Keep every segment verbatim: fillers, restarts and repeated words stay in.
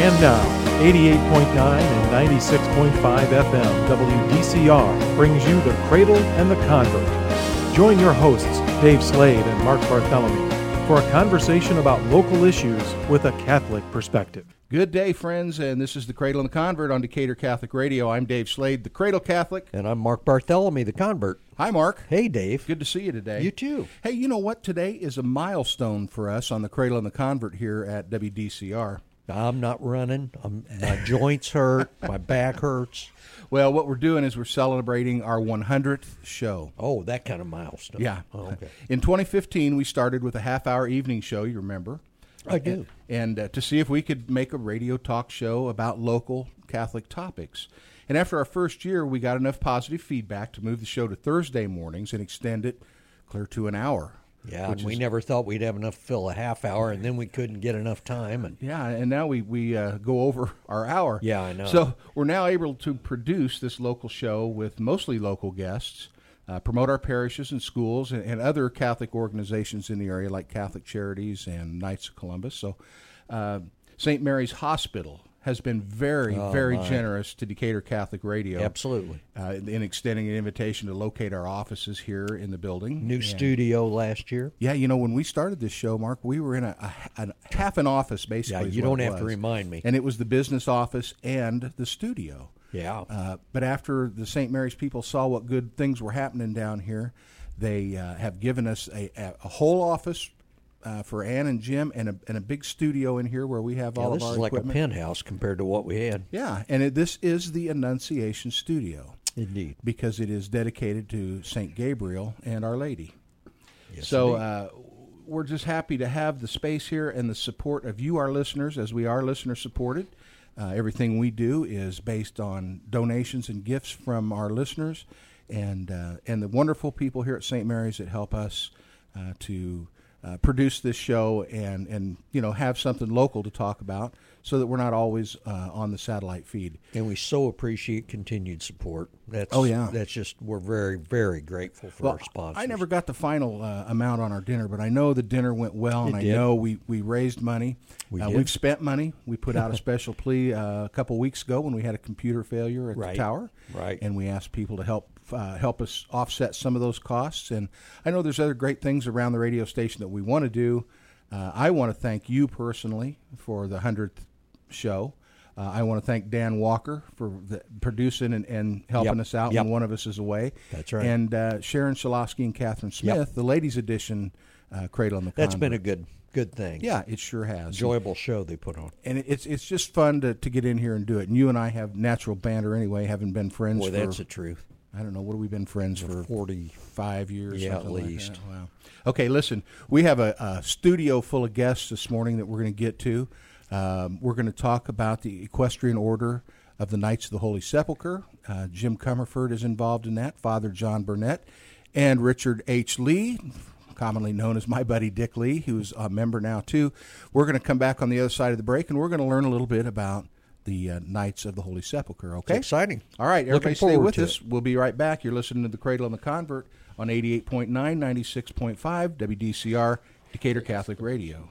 And now, eighty-eight point nine and ninety-six point five F M W D C R brings you The Cradle and the Convert. Join your hosts, Dave Slade and Mark Bartholomew, for a conversation about local issues with a Catholic perspective. Good day, friends, and this is The Cradle and the Convert on Decatur Catholic Radio. I'm Dave Slade, the Cradle Catholic. And I'm Mark Bartholomew, the Convert. Hi, Mark. Hey, Dave. Good to see you today. You too. Hey, you know what? Today is a milestone for us on The Cradle and the Convert here at W D C R. I'm not running. I'm, my joints hurt. My back hurts. Well, what we're doing is we're celebrating our one hundredth show. Oh, that kind of milestone. Yeah. Oh, okay. In twenty fifteen, we started with a half-hour evening show, you remember? I do. And, and uh, to see if we could make a radio talk show about local Catholic topics. And after our first year, we got enough positive feedback to move the show to Thursday mornings and extend it clear to an hour. Yeah, and we is, never thought we'd have enough to fill a half hour, and then we couldn't get enough time. And yeah, and now we, we uh, go over our hour. Yeah, I know. So we're now able to produce this local show with mostly local guests, uh, promote our parishes and schools and, and other Catholic organizations in the area like Catholic Charities and Knights of Columbus. So uh, Saint Mary's Hospital has been very, oh, very my. generous to Decatur Catholic Radio. Absolutely. Uh, in extending an invitation to locate our offices here in the building. New and, studio last year. Yeah, you know, when we started this show, Mark, we were in a, a, a half an office, basically. Yeah, is you what don't it have was. to remind me. And it was the business office and the studio. Yeah. Uh, but after the Saint Mary's people saw what good things were happening down here, they uh, have given us a, a, a whole office Uh, for Ann and Jim, and a, and a big studio in here where we have yeah, all this of our is like equipment. a penthouse compared to what we had. Yeah, and it, this is the Annunciation Studio. Indeed. Because it is dedicated to Saint Gabriel and Our Lady. Yes, so uh, we're just happy to have the space here and the support of you, our listeners, as we are listener-supported. Uh, everything we do is based on donations and gifts from our listeners and, uh, and the wonderful people here at Saint Mary's that help us uh, to Uh, produce this show and, and you know have something local to talk about so that we're not always uh, on the satellite feed. And we so appreciate continued support. That's, oh, yeah. That's just, we're very, very grateful for well, our sponsors. I never got the final uh, amount on our dinner, but I know the dinner went well, and It I did. know we, we raised money. We uh, did. We've spent money. We put out a special plea uh, a couple weeks ago when we had a computer failure at right. the tower. Right. And we asked people to help uh, help us offset some of those costs. And I know there's other great things around the radio station that we want to do. Uh, I want to thank you personally for the hundredth show. Uh, I want to thank Dan Walker for the, producing and, and helping Yep. us out Yep. when one of us is away. That's right. And uh, Sharon Shalosky and Catherine Smith, Yep. the ladies' edition, uh, Cradle and the That's Convert. been a good good thing. Yeah, it sure has. Enjoyable show they put on. And it, it's it's just fun to, to get in here and do it. And you and I have natural banter anyway, having been friends Boy, for, that's the truth. I don't know, what have we been friends for? forty-five years? Yeah, something at like least. that? Wow. Okay, listen, we have a, a studio full of guests this morning that we're going to get to. Um, we're going to talk about the Equestrian Order of the Knights of the Holy Sepulchre. Uh, Jim Comerford is involved in that, Father John Burnett, and Richard H. Lee, commonly known as my buddy Dick Lee, who's a member now too. We're going to come back on the other side of the break, and we're going to learn a little bit about the uh, Knights of the Holy Sepulchre, okay? It's exciting. All right, everybody Looking stay forward with to us. it. We'll be right back. You're listening to The Cradle and the Convert on eighty-eight point nine, ninety-six point five, W D C R, Decatur Catholic Radio.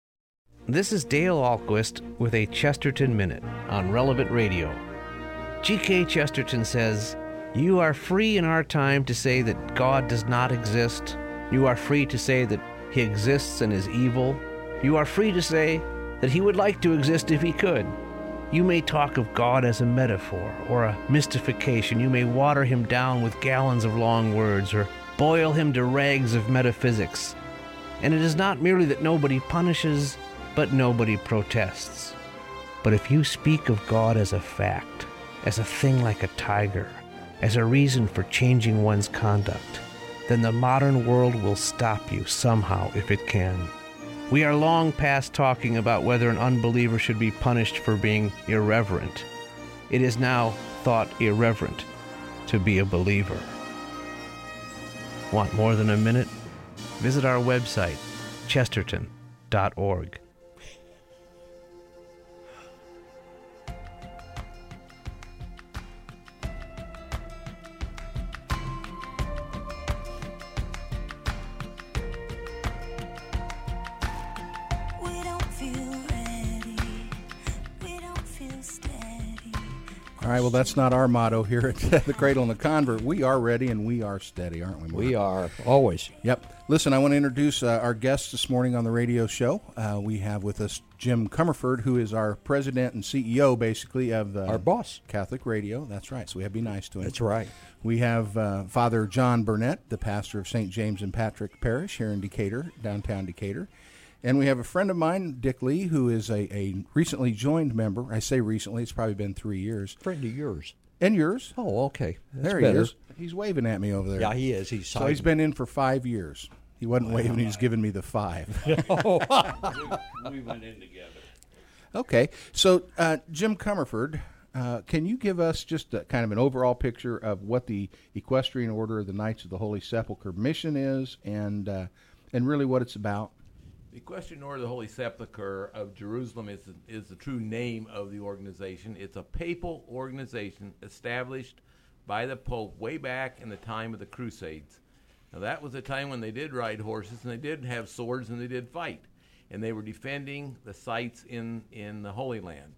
This is Dale Ahlquist with a Chesterton Minute on Relevant Radio. G K Chesterton says, "You are free in our time to say that God does not exist. You are free to say that he exists and is evil. You are free to say that he would like to exist if he could. You may talk of God as a metaphor or a mystification. You may water him down with gallons of long words or boil him to rags of metaphysics. And it is not merely that nobody punishes, but nobody protests. But if you speak of God as a fact, as a thing like a tiger, as a reason for changing one's conduct, then the modern world will stop you somehow if it can. We are long past talking about whether an unbeliever should be punished for being irreverent. It is now thought irreverent to be a believer." Want more than a minute? Visit our website, chesterton dot org. We don't feel ready. We don't All right, well, that's not our motto here at the Cradle and the Convert. We are ready and we are steady, aren't we, Mark? We are, always. Yep. Listen, I want to introduce uh, our guests this morning on the radio show. Uh, we have with us Jim Comerford, who is our president and C E O, basically, of uh, Our boss. Catholic Radio. That's right, so we have to be nice to him. That's right. We have uh, Father John Burnett, the pastor of Saint James and Patrick Parish here in Decatur, downtown Decatur. And we have a friend of mine, Dick Lee, who is a, a recently joined member. I say recently, it's probably been three years. Friend of yours. And yours. Oh, okay. That's there better. he is. He's waving at me over there. Yeah, he is. He's So he's been in for five years. He wasn't waving, he was giving me the five. Oh. we, we went in together. Okay. So, uh, Jim Comerford, uh, can you give us just a, kind of an overall picture of what the Equestrian Order of the Knights of the Holy Sepulchre mission is and, uh, and really what it's about? The Equestrian Order of the Holy Sepulchre of Jerusalem is the, is the true name of the organization. It's a papal organization established by the Pope way back in the time of the Crusades. Now, that was a time when they did ride horses, and they did have swords, and they did fight. And they were defending the sites in, in the Holy Land.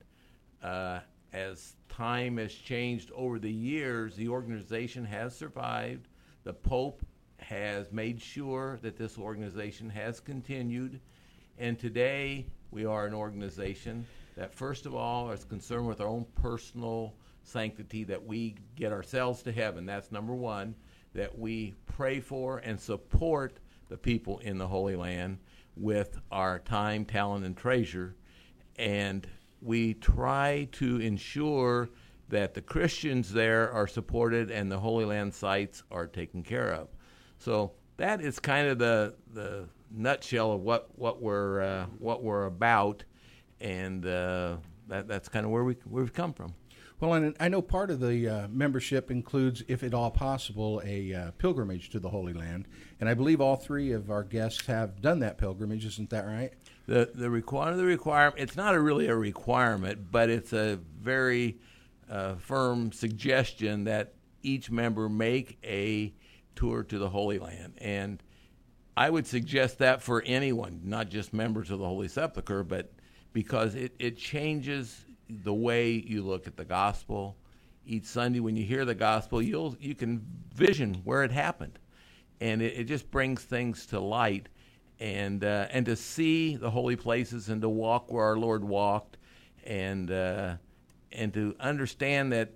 Uh, as time has changed over the years, the organization has survived. The Pope has made sure that this organization has continued. And today, we are an organization that, first of all, is concerned with our own personal sanctity, that we get ourselves to heaven. That's number one, that we pray for and support the people in the Holy Land with our time, talent, and treasure. And we try to ensure that the Christians there are supported and the Holy Land sites are taken care of. So that is kind of the the nutshell of what what we're uh, what we're about, and uh, that that's kind of where we where we've come from. Well, and I know part of the uh, membership includes, if at all possible, a uh, pilgrimage to the Holy Land, and I believe all three of our guests have done that pilgrimage. Isn't that right? The the require the requirement. It's not a really a requirement, but it's a very uh, firm suggestion that each member make a tour to the Holy Land. And I would suggest that for anyone, not just members of the Holy Sepulchre, but because it, it changes the way you look at the gospel. Each Sunday when you hear the gospel, you'll you can vision where it happened. And it, it just brings things to light. And uh, and to see the holy places and to walk where our Lord walked, and uh, and to understand that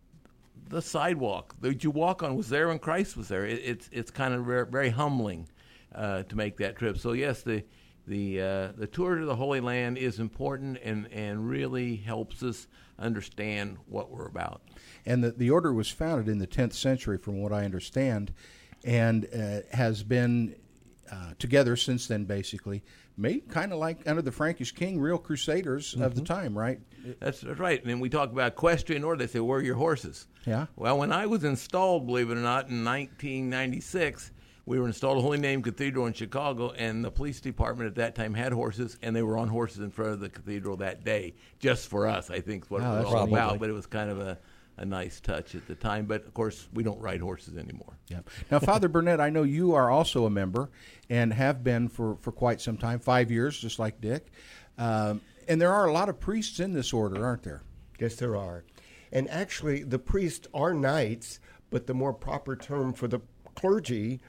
the sidewalk that you walk on was there when Christ was there. It, it's it's kind of very, very humbling uh, to make that trip. So yes, the the uh, the tour to the Holy Land is important and, and really helps us understand what we're about. And the the order was founded in the tenth century, from what I understand, and uh, has been uh, together since then. Basically, made kind of like under the Frankish king, real crusaders mm-hmm. of the time, right? That's right. And then we talk about equestrian order. They say, where are your horses? Yeah. Well, when I was installed, believe it or not, in nineteen ninety-six, we were installed at Holy Name Cathedral in Chicago, and the police department at that time had horses, and they were on horses in front of the cathedral that day, just for us, I think is what oh, it was all probably. about. But it was kind of a, a nice touch at the time. But, of course, we don't ride horses anymore. Yeah. Now, Father Burnett, I know you are also a member and have been for, for quite some time, five years, just like Dick. Um, and there are a lot of priests in this order, aren't there? Yes, there are. And actually, the priests are knights, but the more proper term for the clergy,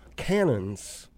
canons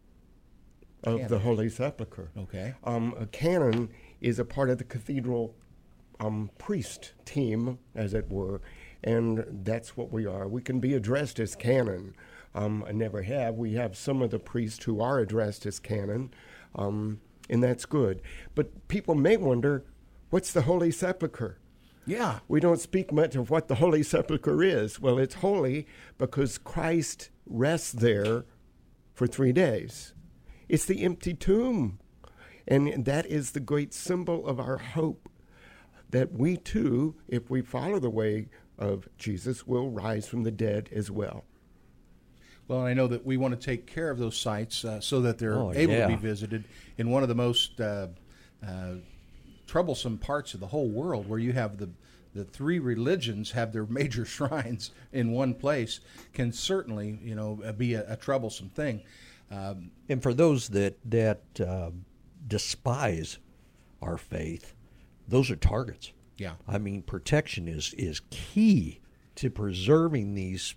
of Canon. the Holy Sepulchre. Okay. Um, a canon is a part of the cathedral um, priest team, as it were, and that's what we are. We can be addressed as canon. Um, I never have. We have some of the priests who are addressed as canon, um, and that's good. But people may wonder, what's the Holy Sepulchre? Yeah. We don't speak much of what the Holy Sepulchre is. Well, it's holy because Christ rests there for three days. It's the empty tomb. And that is the great symbol of our hope, that we too, if we follow the way of Jesus, will rise from the dead as well. Well, I know that we want to take care of those sites uh, so that they're Oh, able yeah. to be visited in one of the most uh, uh, troublesome parts of the whole world, where you have the the three religions have their major shrines in one place, can certainly, you know, be a, a troublesome thing. Um, And for those that that uh, despise our faith, those are targets. Yeah. I mean, protection is, is key to preserving these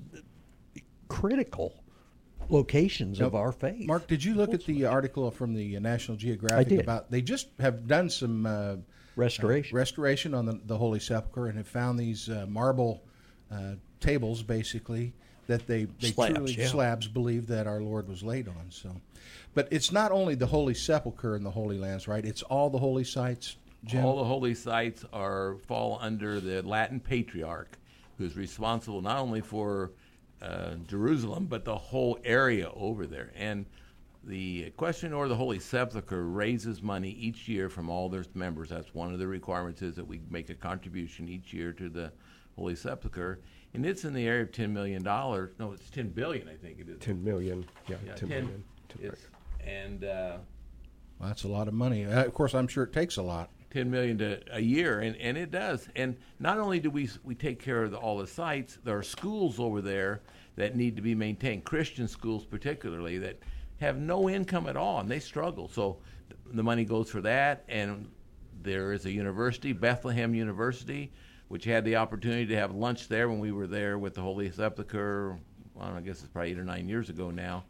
critical locations Now, of our faith. Mark, did you look at the article from the uh, National Geographic did. about? They just have done some uh, Restoration. uh, restoration on the, the Holy Sepulchre and have found these uh, marble uh, tables, basically that they they Slabs, truly yeah. slabs believe that our Lord was laid on. So, but it's not only the Holy Sepulchre and the Holy Lands, right? It's all the holy sites. Jim? All the holy sites are fall under the Latin Patriarch, who's responsible not only for uh, Jerusalem but the whole area over there. And the Equestrian Order of the Holy Sepulchre raises money each year from all their members. That's one of the requirements, is that we make a contribution each year to the Holy Sepulchre, and it's in the area of ten million dollars. No, it's ten billion dollars, I think it is. ten million. Yeah, Yeah, ten ten million. It's, and uh, Well, that's a lot of money. Uh, of course, I'm sure it takes a lot. ten million dollars to a year, and, and it does. And not only do we we take care of the, all the sites, there are schools over there that need to be maintained, Christian schools particularly, that have no income at all, and they struggle. So the money goes for that, and there is a university, Bethlehem University, which had the opportunity to have lunch there when we were there with the Holy Sepulchre, well, I guess it's probably eight or nine years ago now.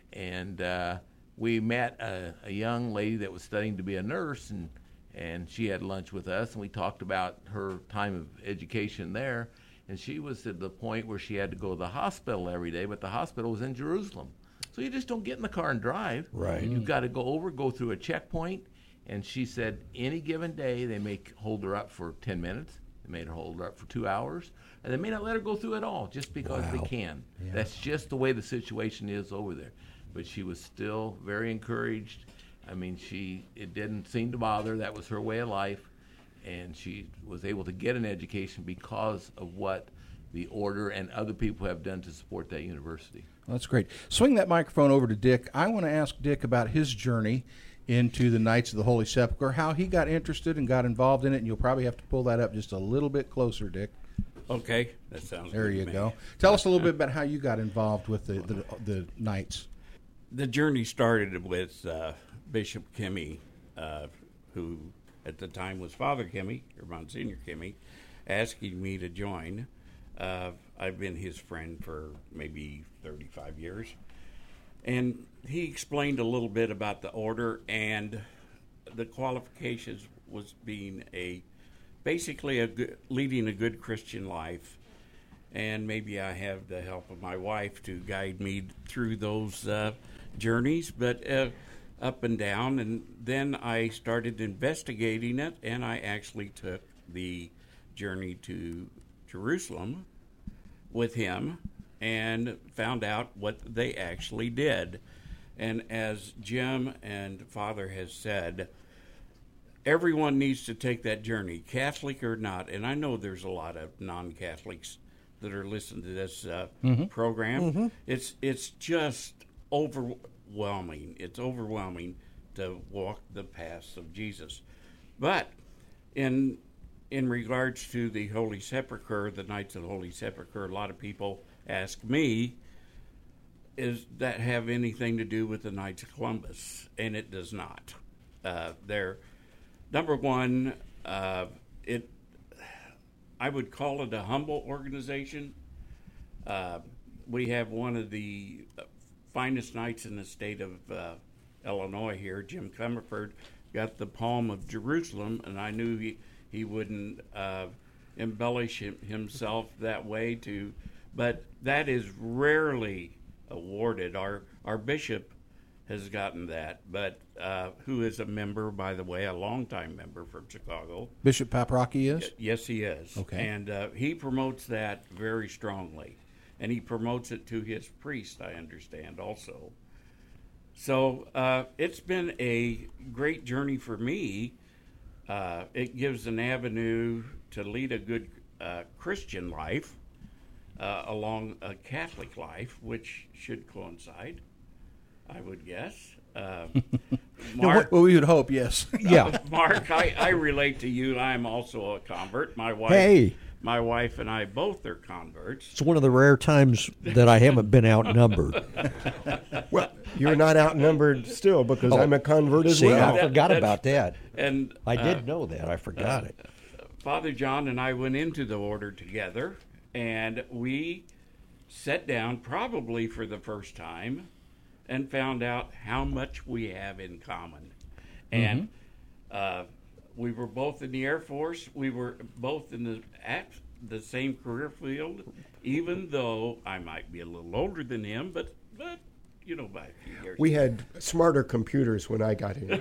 And uh, we met a, a young lady that was studying to be a nurse, and and she had lunch with us, and we talked about her time of education there. And she was at the point where she had to go to the hospital every day, but the hospital was in Jerusalem. So you just don't get in the car and drive. Right. You've got to go over, go through a checkpoint. And she said any given day they may hold her up for ten minutes. They may hold her up for two hours. And they may not let her go through at all just because Wow. they can. Yeah. That's just the way the situation is over there. But she was still very encouraged. I mean, she it didn't seem to bother her. That was her way of life. And she was able to get an education because of what the order and other people have done to support that university. Well, that's great. Swing that microphone over to Dick. I want to ask Dick about his journey into the Knights of the Holy Sepulchre, how he got interested and got involved in it, and you'll probably have to pull that up just a little bit closer, Dick. Okay, that sounds There good to you me. go. Tell us a little bit about how you got involved with the, the, the Knights. The journey started with uh, Bishop Kimmy, uh, who at the time was Father Kimmy, or Monsignor Kimmy, asking me to join. Uh, I've been his friend for maybe thirty-five years. And he explained a little bit about the order, and the qualifications was being a, basically a good, leading a good Christian life. And maybe I have the help of my wife to guide me through those uh, journeys, but uh, up and down. And then I started investigating it, and I actually took the journey to Jerusalem with him and found out what they actually did. And as Jim and Father has said, everyone needs to take that journey, Catholic or not. And I know there's a lot of non-Catholics that are listening to this uh, Mm-hmm. program. Mm-hmm. It's it's just overwhelming. It's overwhelming to walk the paths of Jesus. But in in regards to the Holy Sepulchre, the Knights of the Holy Sepulchre, a lot of people ask me, is that have anything to do with the Knights of Columbus? And it does not. Uh, they're, number one, uh, it I would call it a humble organization. Uh, we have one of the finest knights in the state of uh, Illinois here, Jim Comerford, got the Palm of Jerusalem, and I knew he, he wouldn't uh, embellish him, himself that way to, but that is rarely awarded. Our our bishop has gotten that, but uh, who is a member, by the way, a longtime member from Chicago. Bishop Paprocki is? Yes, he is. Okay. And uh, he promotes that very strongly. And he promotes it to his priest, I understand, also. So uh, it's been a great journey for me. Uh, it gives an avenue to lead a good uh, Christian life uh, along a Catholic life, which should coincide, I would guess. Uh, Mark, Well, we would hope, yes. Yeah. Mark, I, I relate to you. I'm also a convert. My wife, Hey. my wife and I both are converts. It's one of the rare times that I haven't been outnumbered. Well, you're not outnumbered still because Oh, I'm a convert as See, well. I forgot That- about that. And I uh, did know that. I forgot it. Father John and I went into the order together, and we sat down probably for the first time and found out how much we have in common. And uh, we were both in the Air Force. We were both in the at the same career field, even though I might be a little older than him, but but you know, by a few years. We had smarter computers when I got in.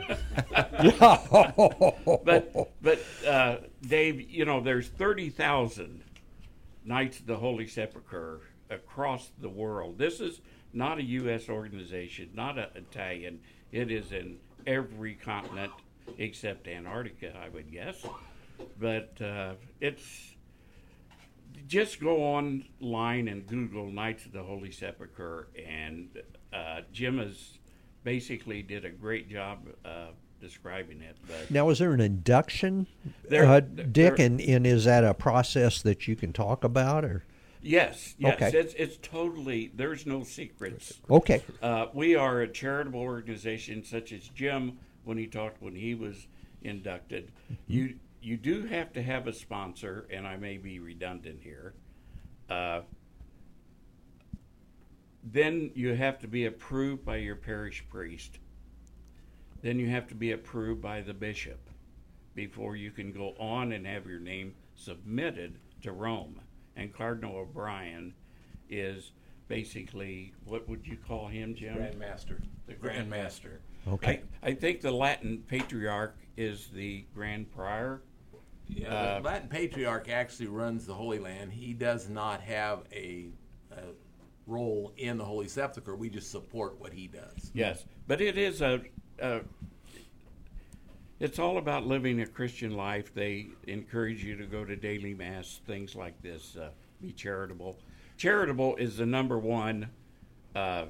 but but uh, Dave, you know, there's thirty thousand Knights of the Holy Sepulchre across the world. This is not a U S organization, not an Italian. It is in every continent except Antarctica, I would guess. But uh, it's just go online and Google Knights of the Holy Sepulchre, and uh, Jim has basically did a great job uh, describing it. But Now, is there an induction, There- uh, there- Dick, and, and is that a process that you can talk about? Or yes, yes, Okay. it's it's totally. There's no secrets. okay, Uh, we are a charitable organization, such as Jim when he talked when he was inducted. You you do have to have a sponsor, and I may be redundant here. Uh, then you have to be approved by your parish priest. Then you have to be approved by the bishop before you can go on and have your name submitted to Rome. And Cardinal O'Brien is basically, what would you call him, Jim? Grandmaster. The Grand Grandmaster. Master. okay. I, I think the Latin Patriarch is the Grand Prior. Yeah, Uh, the Latin Patriarch actually runs the Holy Land. He does not have a, a role in the Holy Sepulchre. We just support what he does. Yes, but it is a, a. It's all about living a Christian life. They encourage you to go to daily mass, things like this. Uh, be charitable. Charitable is the number one, uh,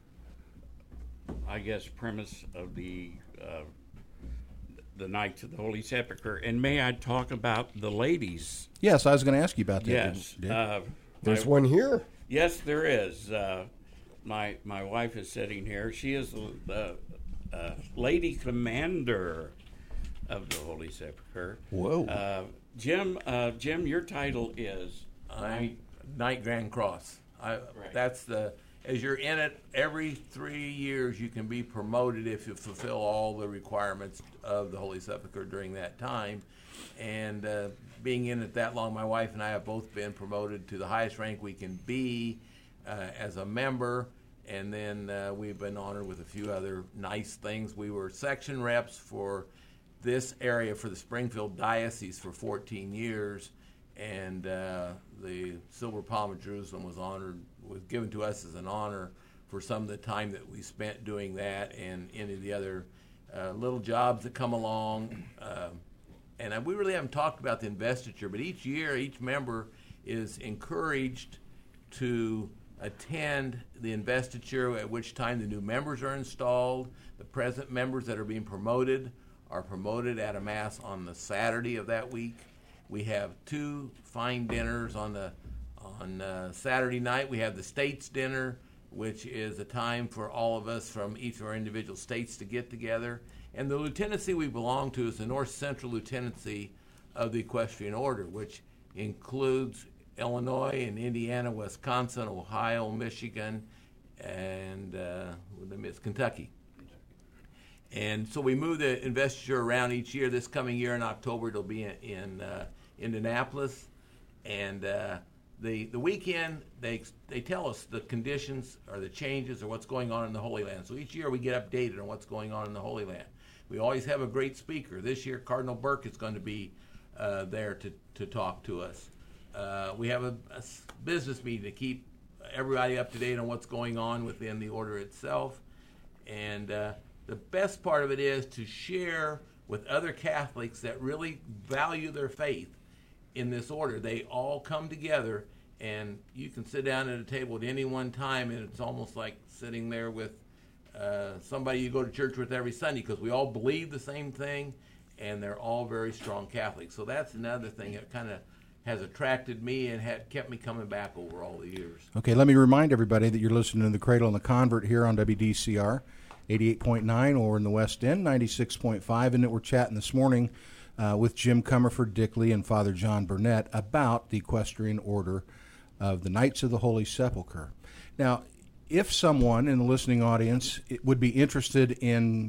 I guess, premise of the uh, the Knights of the Holy Sepulchre. And may I talk about the ladies? Yes, I was going to ask you about that. Yes. Dick. Uh, There's my- one here. Yes, there is. Uh, my my wife is sitting here. She is the, the uh, Lady Commander of the Holy Sepulchre. Whoa. Uh, Jim, uh, Jim, your title is Knight, Knight Grand Cross. I, That's the, as you're in it, every three years you can be promoted if you fulfill all the requirements of the Holy Sepulchre during that time. And uh, being in it that long, my wife and I have both been promoted to the highest rank we can be uh, as a member. And then uh, we've been honored with a few other nice things. We were section reps for this area for the Springfield Diocese for fourteen years. And uh, the Silver Palm of Jerusalem was honored, was given to us as an honor for some of the time that we spent doing that and any of the other uh, little jobs that come along. Uh, and I, we really haven't talked about the investiture, but each year, each member is encouraged to attend the investiture, at which time the new members are installed. The present members that are being promoted are promoted at a Mass on the Saturday of that week. We have two fine dinners on the on uh, Saturday night. We have the States Dinner, which is a time for all of us from each of our individual states to get together. And the lieutenancy we belong to is the North Central Lieutenancy of the Equestrian Order, which includes Illinois and Indiana, Wisconsin, Ohio, Michigan, and uh, it's Kentucky. And so we move the investiture around each year. This coming year in October, it'll be in, in uh, Indianapolis. And uh, the the weekend, they they tell us the conditions or the changes or what's going on in the Holy Land. So each year we get updated on what's going on in the Holy Land. We always have a great speaker. This year, Cardinal Burke is going to be uh, there to, to talk to us. Uh, we have a, a business meeting to keep everybody up to date on what's going on within the order itself. And uh, the best part of it is to share with other Catholics that really value their faith in this order. They all come together, and you can sit down at a table at any one time, and it's almost like sitting there with uh, somebody you go to church with every Sunday, because we all believe the same thing, and they're all very strong Catholics. So that's another thing that kind of has attracted me and had kept me coming back over all the years. Okay, let me remind everybody that you're listening to The Cradle and the Convert here on W D C R eighty-eight point nine, or in the West End, ninety-six point five, and that we're chatting this morning uh, with Jim Comerford Dickley and Father John Burnett about the Equestrian Order of the Knights of the Holy Sepulchre. Now, if someone in the listening audience would be interested in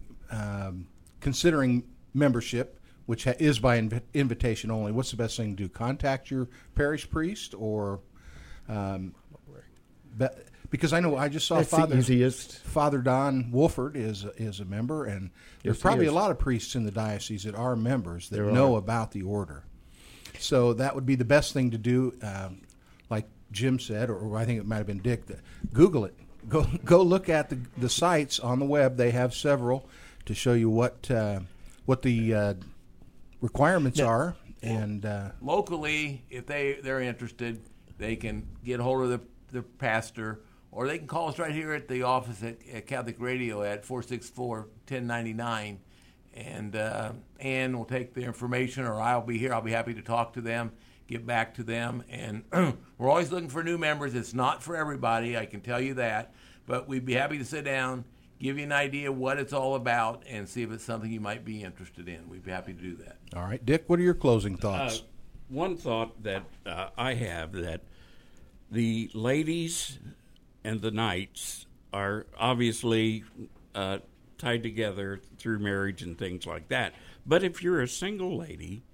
um, considering membership, which ha- is by inv- invitation only, what's the best thing to do? Contact your parish priest, or um, be- because I know I just saw That's Father the easiest. Father Don Wolford is is a member, and there's Yes, he probably a is. lot of priests in the diocese that are members that There know are. about the order. So that would be the best thing to do. Um, like Jim said, or, or I think it might have been Dick, that Google it. Go go look at the the sites on the web. They have several to show you what uh, what the uh, requirements are. And uh, Locally, if they, they're interested, they can get hold of the, the pastor, or they can call us right here at the office at, at Catholic Radio at four six four, one oh nine nine. And uh, Ann will take the information, or I'll be here. I'll be happy to talk to them, get back to them. And we're always looking for new members. It's not for everybody, I can tell you that. But we'd be happy to sit down, give you an idea of what it's all about, and see if it's something you might be interested in. We'd be happy to do that. all right, Dick, what are your closing Uh, thoughts? one thought that uh, I have, that the ladies and the knights are obviously uh, tied together through marriage and things like that. But if you're a single lady,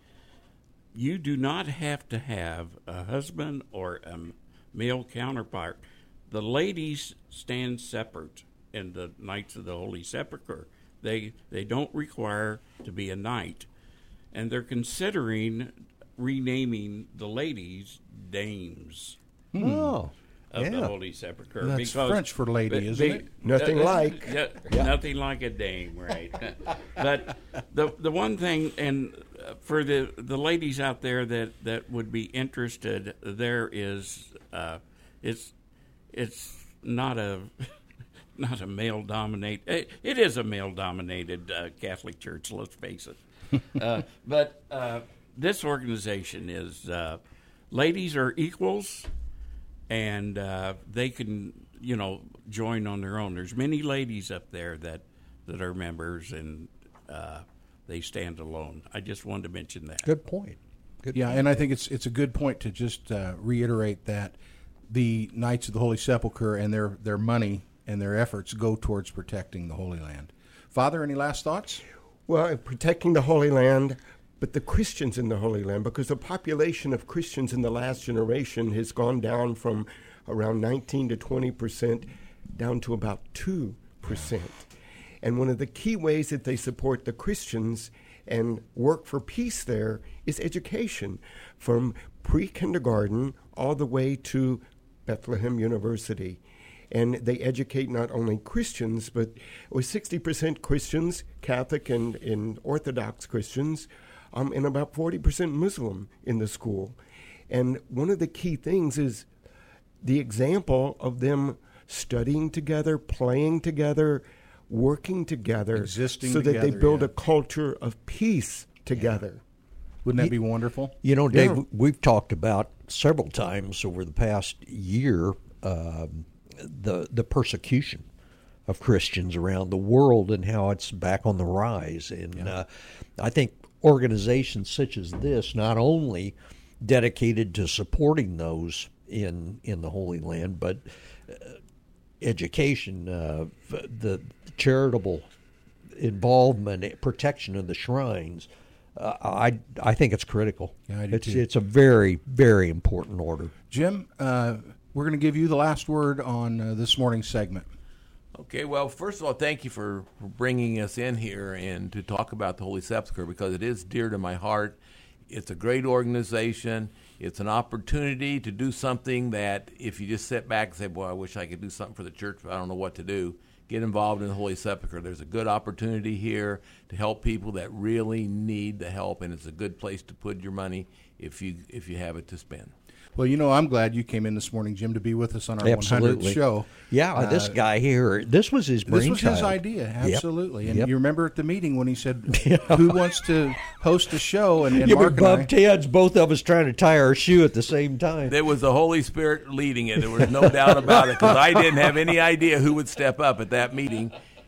you do not have to have a husband or a male counterpart. The ladies stand separate in the Knights of the Holy Sepulchre. They they don't require to be a knight, and they're considering renaming the ladies dames Oh, of yeah. the Holy Sepulchre. That's because French for lady, they- isn't they- it? Nothing uh, like. yeah, Nothing like a dame, right? But the the one thing, and uh, for the, the ladies out there that, that would be interested, there is uh, it's it's not a not a male dominate. It, it is a male dominated uh, Catholic Church. Let's face it. uh, but uh, this organization is uh, ladies are equals, and uh, they can, you know, join on their own. There's many ladies up there that, that are members, and uh, they stand alone. I just wanted to mention that. Good point. Good Yeah, point. and I think it's it's a good point to just uh, reiterate that the Knights of the Holy Sepulchre and their, their money and their efforts go towards protecting the Holy Land. Father, any last thoughts? Well, protecting the Holy Land, but the Christians in the Holy Land, because the population of Christians in the last generation has gone down from around nineteen to twenty percent down to about two percent. And one of the key ways that they support the Christians and work for peace there is education, from pre-kindergarten all the way to Bethlehem University. And they educate not only Christians, but with sixty percent Christians, Catholic and, and Orthodox Christians, um, and about forty percent Muslim in the school. And one of the key things is the example of them studying together, playing together, working together, Existing so that they together, build yeah. a culture of peace together. Wouldn't that be wonderful? You know, Dave, Yeah. we've talked about several times over the past year um, the the persecution of Christians around the world and how it's back on the rise. And uh, I think organizations such as this, not only dedicated to supporting those in in the Holy Land, but uh, education, uh, the charitable involvement, protection of the shrines. Uh, I I think it's critical. Yeah, I do it's too. it's a very very important order. Jim, uh, we're going to give you the last word on uh, this morning's segment. Okay, well, first of all, thank you for bringing us in here and to talk about the Holy Sepulchre, because it is dear to my heart. It's a great organization. It's an opportunity to do something that if you just sit back and say, boy, I wish I could do something for the church, but I don't know what to do, get involved in the Holy Sepulchre. There's a good opportunity here to help people that really need the help, and it's a good place to put your money if you if you have it to spend. Well, you know, I'm glad you came in this morning, Jim, to be with us on our Absolutely. one hundredth show. Yeah, Uh, this guy here, this was his This was brainchild. his idea, absolutely. Yep. And Yep. you remember at the meeting when he said, who wants to host a show? And, and Yeah, Mark but and I, bumped heads, both of us trying to tie our shoe at the same time. There was the Holy Spirit leading it. There was no doubt about it, because I didn't have any idea who would step up at that meeting.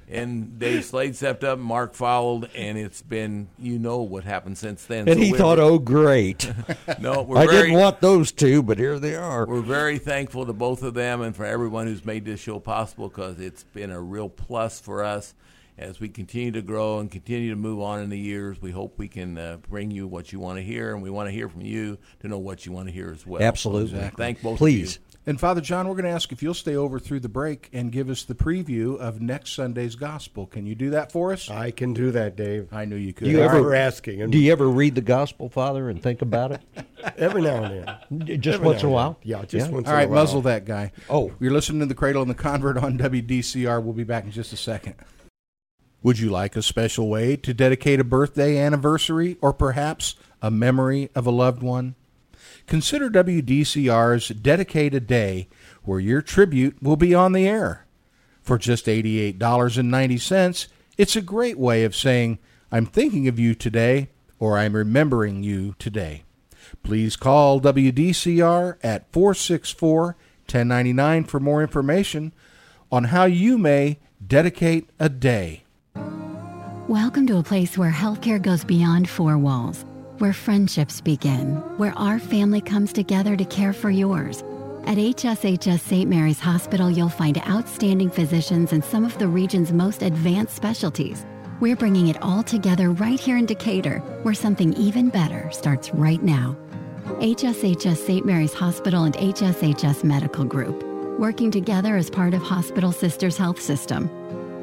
And Dave Slade stepped up, Mark followed, and it's been, you know what happened since then. And So he we're- thought, oh, great. no, we're I very, didn't want those two, but here they are. We're very thankful to both of them and for everyone who's made this show possible, because it's been a real plus for us. As we continue to grow and continue to move on in the years, we hope we can uh, bring you what you want to hear, and we want to hear from you to know what you want to hear as well. Absolutely. So thank both Please. of you. And Father John, we're going to ask if you'll stay over through the break and give us the preview of next Sunday's gospel. Can you do that for us? I can do that, Dave. I knew you could. Do you Thanks ever- for asking. And Do you ever read the gospel, Father, and think about it? every now and then. Just Every once now in a and while? then. Yeah, just Yeah. once All in right, a while. muzzle that guy. Oh. You're listening to The Cradle and the Convert on W D C R. We'll be back in just a second. Would you like a special way to dedicate a birthday, anniversary, or perhaps a memory of a loved one? Consider W D C R's Dedicate a Day, where your tribute will be on the air. For just eighty-eight dollars and ninety cents, it's a great way of saying, I'm thinking of you today, or I'm remembering you today. Please call W D C R at four six four, one zero nine nine for more information on how you may dedicate a day. Welcome to a place where healthcare goes beyond four walls, where friendships begin, where our family comes together to care for yours. At H S H S Saint Mary's Hospital, you'll find outstanding physicians and some of the region's most advanced specialties. We're bringing it all together right here in Decatur, where something even better starts right now. H S H S Saint Mary's Hospital and H S H S Medical Group, working together as part of Hospital Sisters Health System.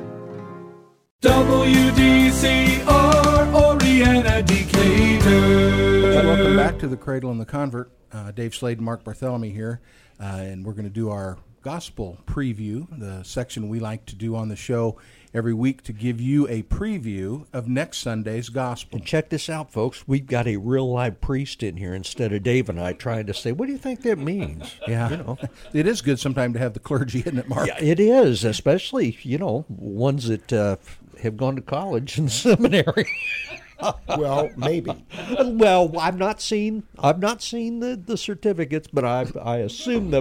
W D C R, Oriana Decatur. Welcome back to The Cradle and the Convert. Uh, Dave Slade and Mark Bartholomew here, uh, and we're going to do our gospel preview, the section we like to do on the show every week to give you a preview of next Sunday's gospel. And check this out, folks. We've got a real live priest in here instead of Dave and I trying to say, what do you think that means? Yeah, You know. it is good sometimes to have the clergy, isn't it, Mark? Yeah, it is, especially, you know, ones that uh, have gone to college and seminary. Well, maybe. Well, I've not seen I've not seen the, the certificates, but I I assume the